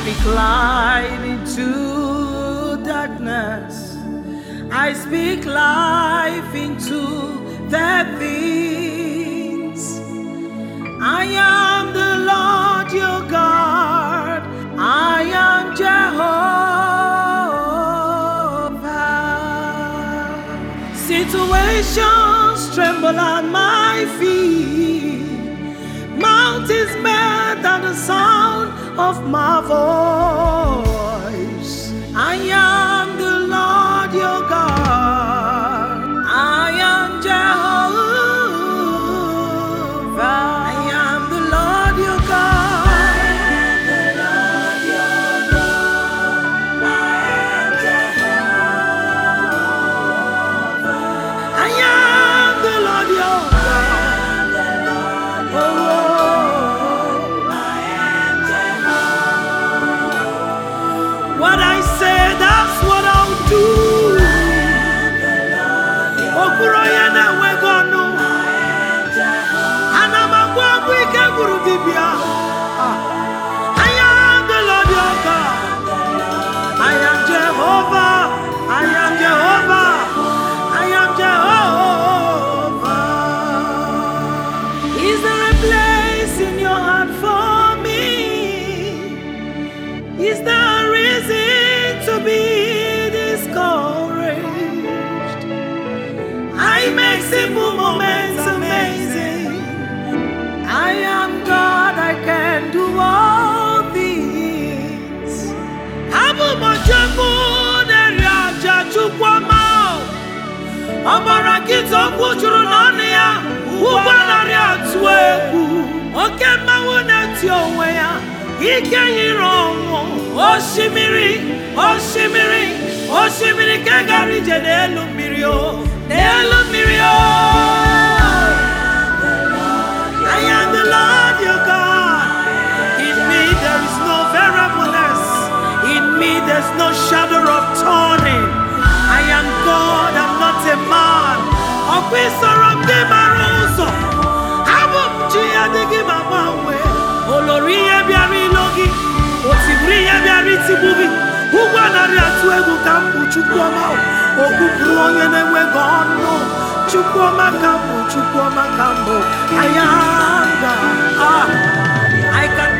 speak light into darkness. I speak life into the things. I am the Lord your God. I am Jehovah. Situations tremble at my feet. Mountains melt at the sound of my voice. I am the Lord your God. I am Jehovah. I am the Lord your God. I am the Lord your God. I am Jehovah. I am the Lord your God. What I say, that's what I'll do. Okuroyana wegono. Anamagwa wike gurudibia. I am the Lord your God. I am Jehovah. I am Jehovah. I am Jehovah. Is there a place in your heart for me? Is there a reason to be discouraged? I make simple moments amazing. I am God, I can do all things. Abu Majabu Neriaja Chukwama Amarakito Kujuru Nania Ubanaria Tueku Oke Mawuna Tiowea Ike Yiromo Oshimiri Oshimiri Oshimiri Kagari Janelu Mirio Nelu Mirio. I am the Lord your God. In me there is no variableness. In me there's no shadow of turning. I am God, I'm not a man. Okwisorom de Maroso Abum Chia de Gimawe Olori Ebiari Logi Otibri Ebiari Tibubi Uwanari Atuegu Kampu Chukwama Okupru Onyene Wegono Chukwama Kampu I am God. I can